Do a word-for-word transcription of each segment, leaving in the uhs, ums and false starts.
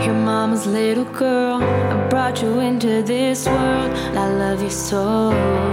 Your mama's little girl, I brought you into this world. I love you so.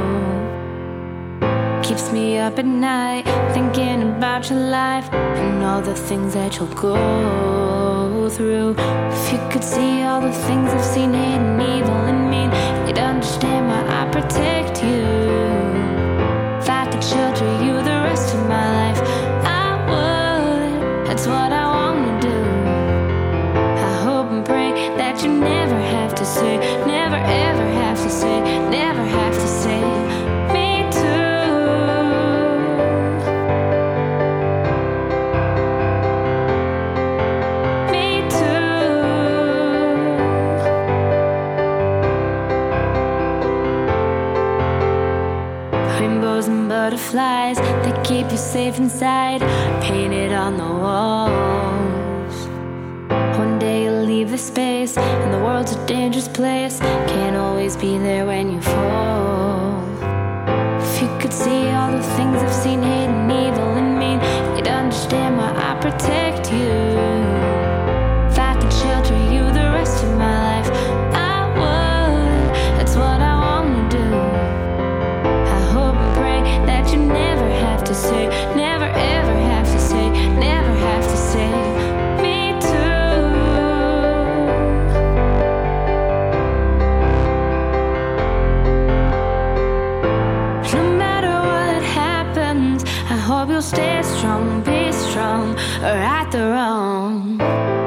Keeps me up at night, thinking about your life and all the things that you'll go through. If you could see all the things I've seen, hate and evil and mean, you'd understand why I protect you. If I could shelter you the rest of my life, I would. That's what I wanna do. I hope and pray that you never have to say, never ever have to say, never have to say me too. Me too. Rainbows and butterflies, they keep you safe inside, painted on the walls. One day you'll leave the space, and the world's a dangerous place. Can't always be there when you fall. If you could see all the things I've seen, hate and evil and mean, you'd understand why I protect you. If I could shelter you the rest of my life, I would. That's what I wanna do. I hope and pray that you never have to say, never ever have to say, never have to say me too. No matter what happens, I hope you'll stay strong, be strong, or right the wrong.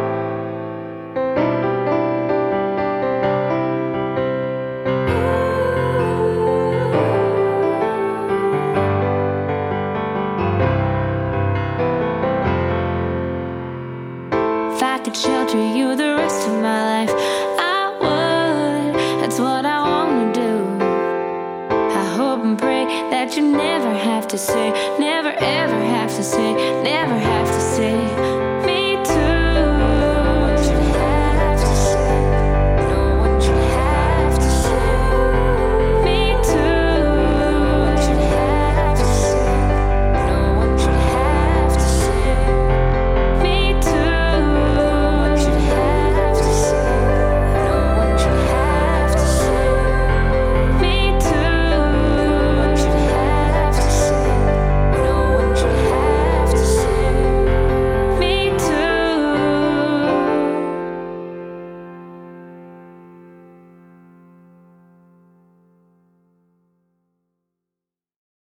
If I could shelter you the rest of my life, I would. That's what I wanna do. I hope and pray that you never have to say, never ever have to say, never have to say